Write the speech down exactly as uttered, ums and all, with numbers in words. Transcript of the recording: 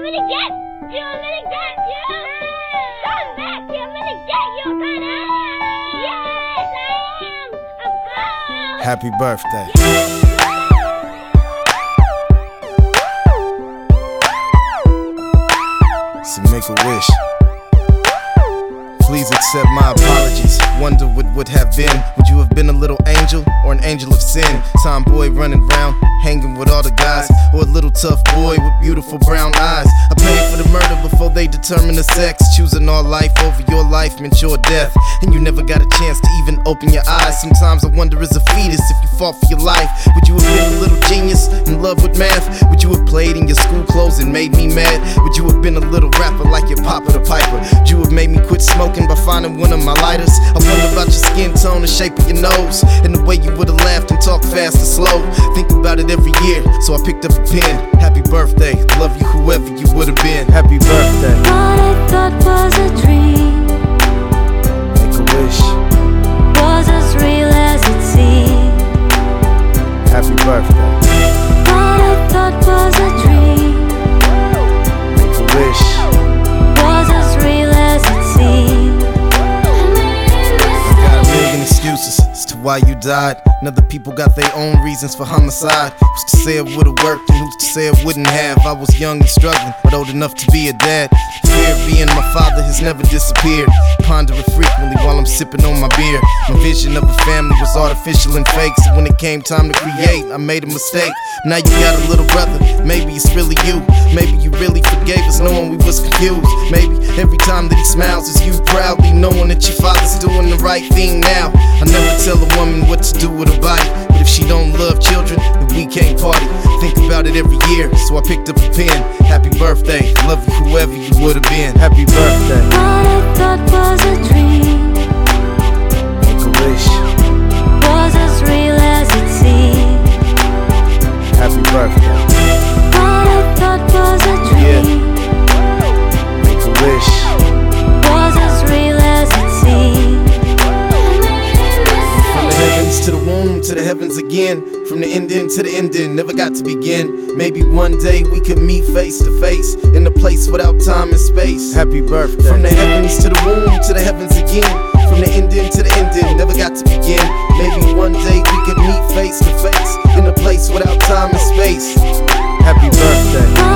I'm gonna get you, I'm gonna get you. Come back here, I'm gonna get you, Connor. Yes, I am. I'm cold. Happy birthday. So make a wish. Please accept my apologies. Wonder what would have been. Would you have been a little angel or an angel of sin? Tomboy running round, hanging with all the guys, or a little tough boy with beautiful brown eyes? I paid for the murder before they determined the sex. Choosing our life over your life meant your death, and you never got a chance to even open your eyes. Sometimes I wonder, as a fetus, if you fought for your life, would you have been a little genius in love with math? Would you have played in your school clothes and made me mad? Would you have been a little rapper like your Papa the Piper? Would you have made me quit smoking by finding one of my lighters? I wonder about your skin tone, the shape of your nose, and the way you would've laughed and talked fast or slow. Think about it every year, so I picked up a pen. Happy birthday, love you whoever you would've been. Happy birthday. What I thought was a dream Make a wish. was as real as it seemed. Happy birthday. What I thought was a dream Make a wish. was as real as it seemed. I got a million excuses as to why you died, and other people got their own reasons for homicide. Who's to say it would've worked and who's to say it wouldn't have? I was young and struggling, but old enough to be a dad. The fear of being my father has never disappeared. Ponder it frequently while I'm sipping on my beer. My vision of a family was artificial and fake, so when it came time to create, I made a mistake. Now you got a little brother, maybe it's really you. Maybe you really forgave us knowing we was confused. Maybe every time that he smiles it's you proudly knowing that your father's doing the right thing now. I never tell a woman what to do with her body, but if she don't love children, then we can't party. Think about it every year, so I picked up a pen. Happy birthday, love you whoever you would've been. Happy birthday. What I thought was a dream Make a wish. was as real as it seemed. Happy birthday. What I thought was a dream Make a wish. was as real as it seemed. From the heavens to the womb, to the heavens again. From the ending to the ending, never got to begin. Maybe one day we could meet face to face in a place without time and space. Happy birthday. From the heavens to the womb, to the heavens again. From the ending to the ending, never got to begin. Maybe one day we could meet face to face in a place without time and space. Happy birthday.